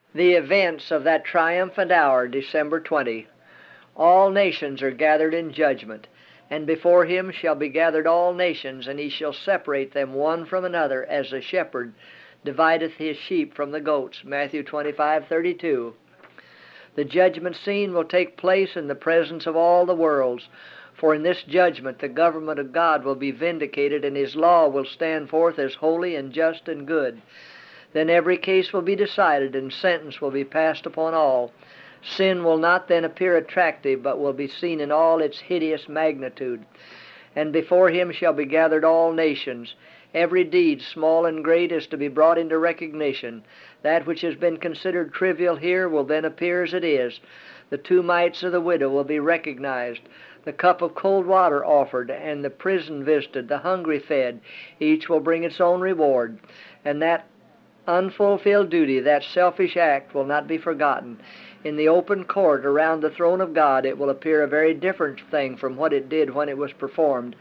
The events of that triumphant hour, December 20. All nations are gathered in judgment, and before him shall be gathered all nations, and he shall separate them one from another, as the shepherd divideth his sheep from the goats. Matthew 25:32. The judgment scene will take place in the presence of all the worlds, for in this judgment the government of God will be vindicated, and his law will stand forth as holy and just and good. Then every case will be decided, and sentence will be passed upon all. Sin will not then appear attractive, but will be seen in all its hideous magnitude. And before him shall be gathered all nations. Every deed, small and great, is to be brought into recognition. That which has been considered trivial here will then appear as it is. The 2 mites of the widow will be recognized. The cup of cold water offered, and the prison visited, the hungry fed. Each will bring its own reward. And that unfulfilled duty, that selfish act, will not be forgotten. In the open court around the throne of God it will appear a very different thing from what it did when it was performed.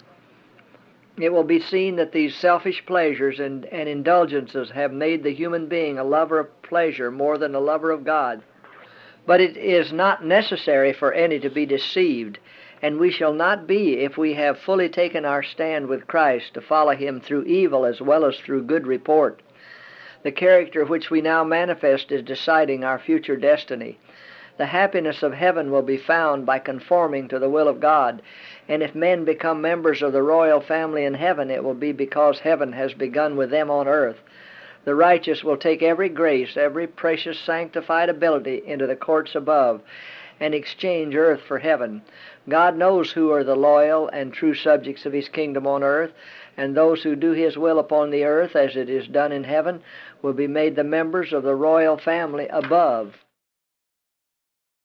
It will be seen that these selfish pleasures and indulgences have made the human being a lover of pleasure more than a lover of God. But it is not necessary for any to be deceived, and we shall not be if we have fully taken our stand with Christ to follow him through evil as well as through good report. The character which we now manifest is deciding our future destiny. The happiness of heaven will be found by conforming to the will of God, and if men become members of the royal family in heaven, it will be because heaven has begun with them on earth. The righteous will take every grace, every precious sanctified ability into the courts above, and exchange earth for heaven. God knows who are the loyal and true subjects of his kingdom on earth, and those who do his will upon the earth as it is done in heaven will be made the members of the royal family above.